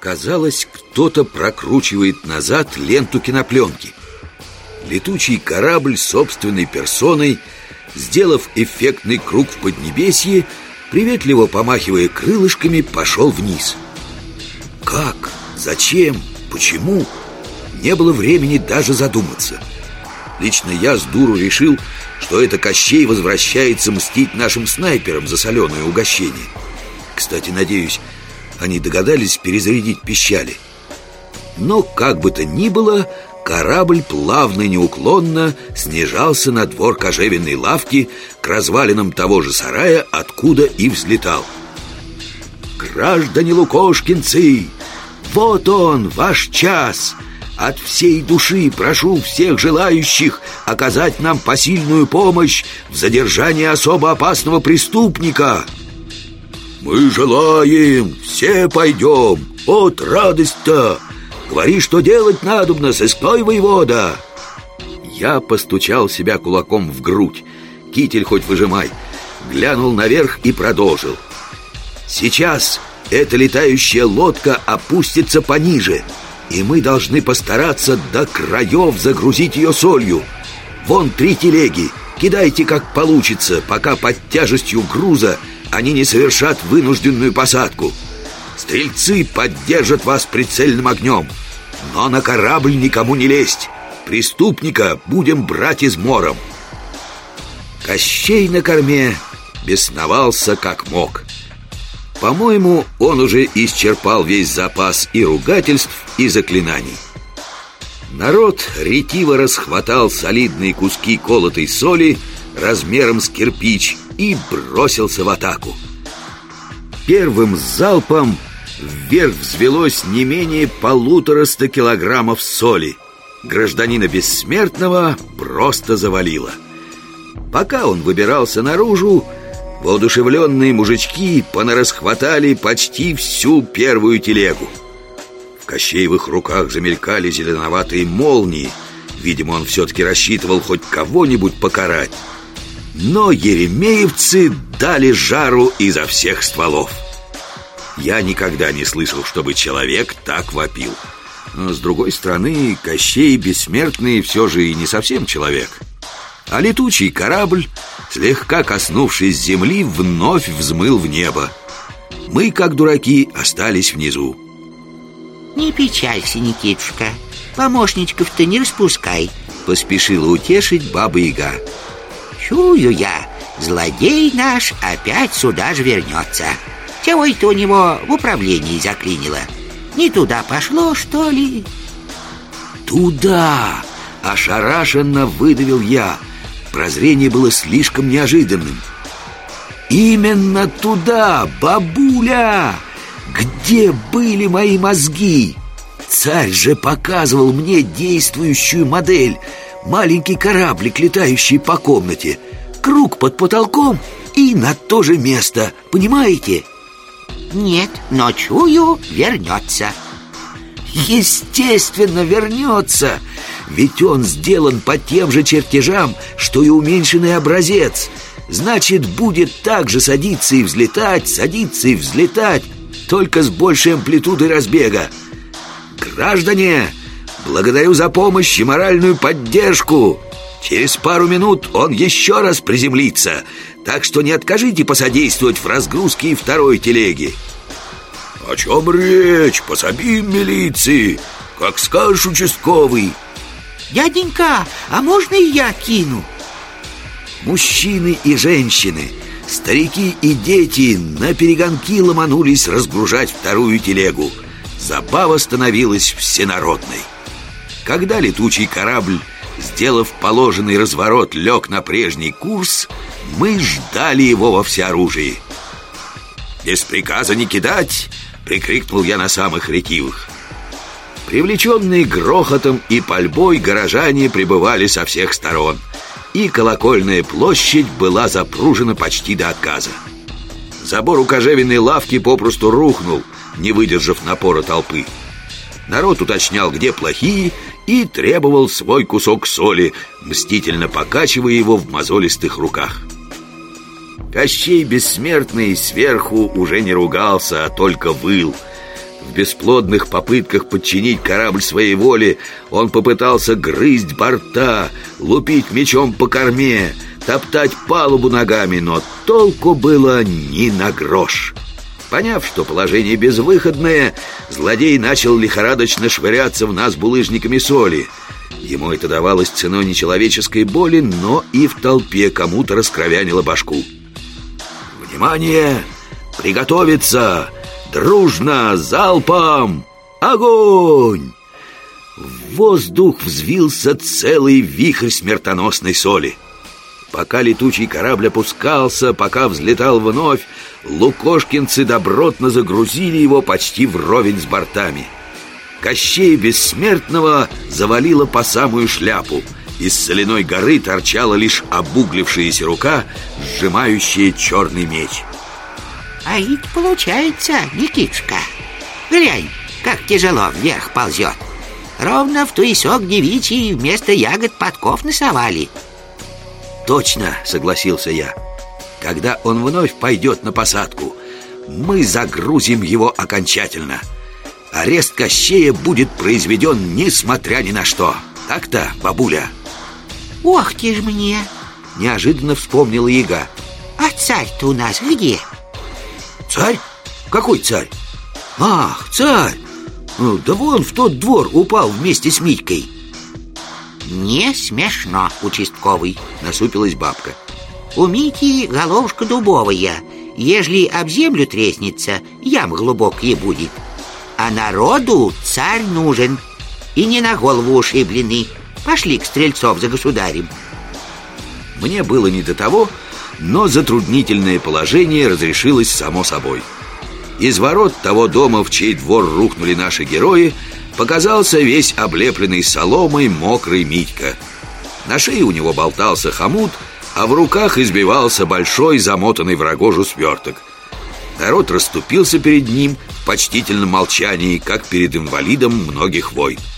Казалось, кто-то прокручивает назад ленту кинопленки. Летучий корабль собственной персоной, сделав эффектный круг в Поднебесье, приветливо помахивая крылышками, пошел вниз. Как? Зачем? Почему? Не было времени даже задуматься. Лично я с дуру решил, что это Кощей возвращается мстить нашим снайперам за соленое угощение. Кстати, надеюсь, они догадались перезарядить пищали. Но, как бы то ни было, корабль плавно и неуклонно снижался на двор кожевенной лавки к развалинам того же сарая, откуда и взлетал. «Граждане лукошкинцы, вот он, ваш час! От всей души прошу всех желающих оказать нам посильную помощь в задержании особо опасного преступника!» «Мы желаем, все пойдем, вот радость-то! Говори, что делать надобно, сыскной воевода!» Я постучал себя кулаком в грудь. Китель хоть выжимай. Глянул наверх и продолжил. «Сейчас эта летающая лодка опустится пониже, и мы должны постараться до краев загрузить ее солью. Вон 3 телеги, кидайте как получится, пока под тяжестью груза они не совершат вынужденную посадку. Стрельцы поддержат вас прицельным огнем, но на корабль никому не лезть. Преступника будем брать измором». Кощей на корме бесновался как мог. По-моему, он уже исчерпал весь запас и ругательств, и заклинаний. Народ ретиво расхватал солидные куски колотой соли размером с кирпич и бросился в атаку. Первым залпом вверх взвелось не менее 150 килограммов соли. Гражданина Бессмертного просто завалило. Пока он выбирался наружу, воодушевленные мужички понарасхватали почти всю первую телегу. В Кощеевых руках замелькали зеленоватые молнии. Видимо, он все-таки рассчитывал хоть кого-нибудь покарать. Но еремеевцы дали жару изо всех стволов. Я никогда не слышал, чтобы человек так вопил. Но, с другой стороны, Кощей Бессмертный все же и не совсем человек. А летучий корабль, слегка коснувшись земли, вновь взмыл в небо. Мы, как дураки, остались внизу. «Не печалься, Никитушка, помощничков-то не распускай», — поспешила утешить Баба-Яга. «Чую я, злодей наш опять сюда же вернется. Чего это у него в управлении заклинило? Не туда пошло, что ли?» «Туда!» — ошарашенно выдавил я. Прозрение было слишком неожиданным. «Именно туда, бабуля! Где были мои мозги? Царь же показывал мне действующую модель. Маленький кораблик, летающий по комнате, круг под потолком и на то же место. Понимаете?» «Нет, но чую, вернется». «Естественно, вернется! Ведь он сделан по тем же чертежам, что и уменьшенный образец. Значит, будет так же садиться и взлетать, только с большей амплитудой разбега. Граждане, благодарю за помощь и моральную поддержку. Через пару минут он еще раз приземлится, так что не откажите посодействовать в разгрузке и второй телеги». «О чем речь? Пособим милиции, как скажешь, участковый». «Дяденька, а можно и я кину?» Мужчины и женщины, старики и дети наперегонки ломанулись разгружать вторую телегу. Забава становилась всенародной. Когда летучий корабль, сделав положенный разворот, лег на прежний курс, мы ждали его во всеоружии. «Без приказа не кидать!» — прикрикнул я на самых ретивых. Привлеченные грохотом и пальбой, горожане прибывали со всех сторон, и Колокольная площадь была запружена почти до отказа. Забор у кожевенной лавки попросту рухнул, не выдержав напора толпы. Народ уточнял, где плохие, и требовал свой кусок соли, мстительно покачивая его в мозолистых руках. Кощей Бессмертный сверху уже не ругался, а только выл. В бесплодных попытках подчинить корабль своей воле он попытался грызть борта, лупить мечом по корме, топтать палубу ногами, но толку было ни на грош. Поняв, что положение безвыходное, злодей начал лихорадочно швыряться в нас булыжниками соли. Ему это давалось ценой нечеловеческой боли, но и в толпе кому-то раскровянило башку. «Внимание! Приготовиться! Дружно! Залпом! Огонь!» В воздух взвился целый вихрь смертоносной соли. Пока летучий корабль опускался, пока взлетал вновь, лукошкинцы добротно загрузили его почти вровень с бортами. Кощея Бессмертного завалило по самую шляпу. Из соляной горы торчала лишь обуглившаяся рука, сжимающая черный меч. А ведь получается, Никитушка, глянь, как тяжело вверх ползет. Ровно в туесок девичий вместо ягод подков насовали. Точно, согласился я. Когда он вновь пойдет на посадку, мы загрузим его окончательно. Арест Кощея будет произведен несмотря ни на что. Так-то, бабуля? Ох ты ж мне! Неожиданно вспомнила яга. А царь-то у нас где? Царь? Какой царь? Ах, царь! Ну, да вон в тот двор упал вместе с Митькой. Не смешно, участковый, насупилась бабка. У Мити головушка дубовая. Ежели об землю треснется, ям глубокие будет. А народу царь нужен. И не на голову ушибленный. Пошли к Стрельцов за государем. Мне было не до того, но затруднительное положение разрешилось само собой. Из ворот того дома, в чей двор рухнули наши герои, показался весь облепленный соломой мокрый Митька. На шее у него болтался хомут, а в руках избивался большой, замотанный в рогожу сверток. Народ расступился перед ним в почтительном молчании, как перед инвалидом многих войн.